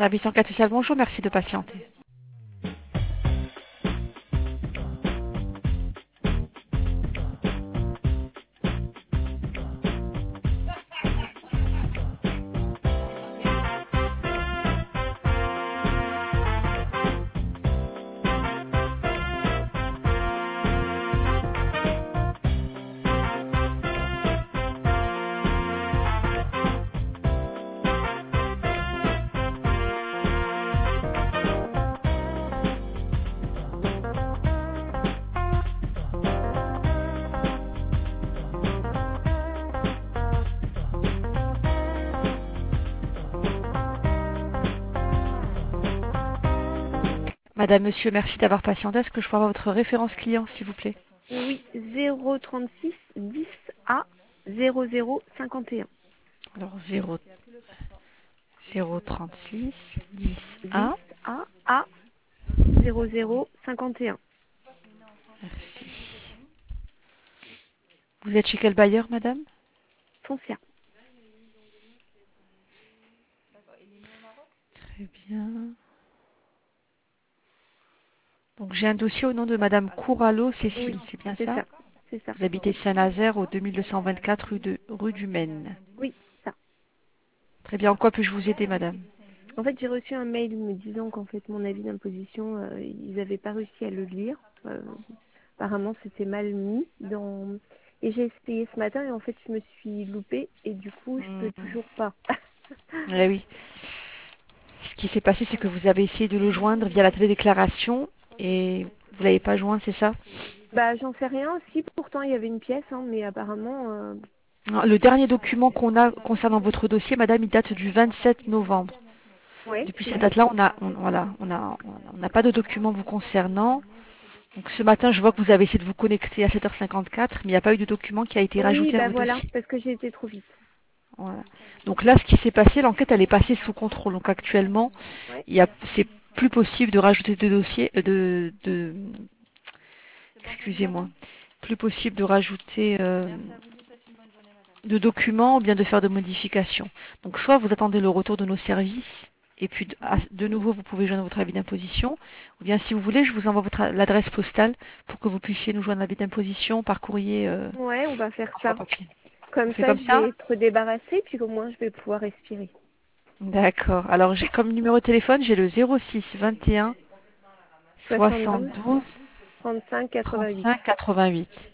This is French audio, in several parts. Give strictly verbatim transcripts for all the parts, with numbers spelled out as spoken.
Service enquête sociale, bonjour, merci de patienter. Madame, monsieur, merci d'avoir patienté. Est-ce que je peux avoir votre référence client, s'il vous plaît? Oui, zéro trente-six dix A zéro zéro cinquante et un. Alors, zéro, zéro trente-six dix dix A. A A zéro zéro cinquante et un. Merci. Vous êtes chez quel bailleur, madame? Foncia. Très bien. Donc, j'ai un dossier au nom de madame Couralot Oui, Cécile, c'est bien c'est ça? ça. C'est ça. Vous habitez Saint-Nazaire au deux mille deux cent vingt-quatre rue, de, rue du Maine. Oui, ça. Très bien. En quoi puis-je vous aider, madame? En fait, j'ai reçu un mail me disant qu'en fait, mon avis d'imposition, euh, ils n'avaient pas réussi à le lire. Euh, apparemment, c'était mal mis dans... Et j'ai essayé ce matin et en fait, je me suis loupée et du coup, je peux Hmm. toujours pas. Eh oui. Ce qui s'est passé, c'est que vous avez essayé de le joindre via la télédéclaration et vous l'avez pas joint, c'est ça? Bah, j'en sais rien. Si, pourtant, il y avait une pièce, hein, mais apparemment... euh, Le dernier document qu'on a concernant votre dossier, madame, il date du vingt-sept novembre. Ouais, Depuis c'est cette bon. date-là, on a, on, voilà, on a, on n'a pas de document vous concernant. Donc ce matin, je vois que vous avez essayé de vous connecter à sept heures cinquante-quatre, mais il n'y a pas eu de document qui a été Oui, rajouté à bah votre voilà, dossier. parce que j'ai été trop vite. Voilà. Donc là, ce qui s'est passé, l'enquête, elle est passée sous contrôle. Donc actuellement, Ouais. il y a, c'est plus possible de rajouter de dossiers, euh, de, de, excusez-moi, plus possible de rajouter euh, de documents ou bien de faire de modifications. Donc soit vous attendez le retour de nos services et puis de, à- de nouveau vous pouvez joindre votre avis d'imposition, ou bien si vous voulez, je vous envoie votre l'adresse postale pour que vous puissiez nous joindre l'avis d'imposition par courrier euh, Ouais, on va faire envoi ça. papier. On Comme fait ça, comme je ça? vais être débarrassée, puis au moins, je vais pouvoir respirer. D'accord. Alors j'ai comme numéro de téléphone, j'ai le zéro six vingt et un soixante-douze, soixante-douze trente-cinq, quatre-vingt-huit. trente-cinq quatre-vingt-huit.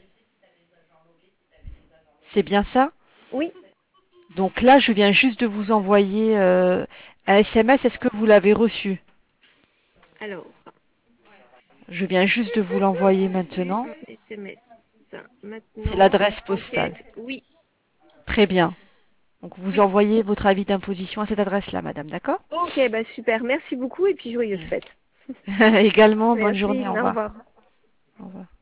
C'est bien ça? Oui, Donc là, je viens juste de vous envoyer euh, un S M S. Est-ce que vous l'avez reçu? alors, Je viens juste de vous l'envoyer maintenant. un S M S. C'est Maintenant, l'adresse postale. enquête, oui. Très bien. Donc vous envoyez votre avis d'imposition à cette adresse-là, madame, d'accord? Ok, bah super, merci beaucoup et puis joyeuse fête. Également, bonne Merci, journée, au au revoir. revoir. Au revoir.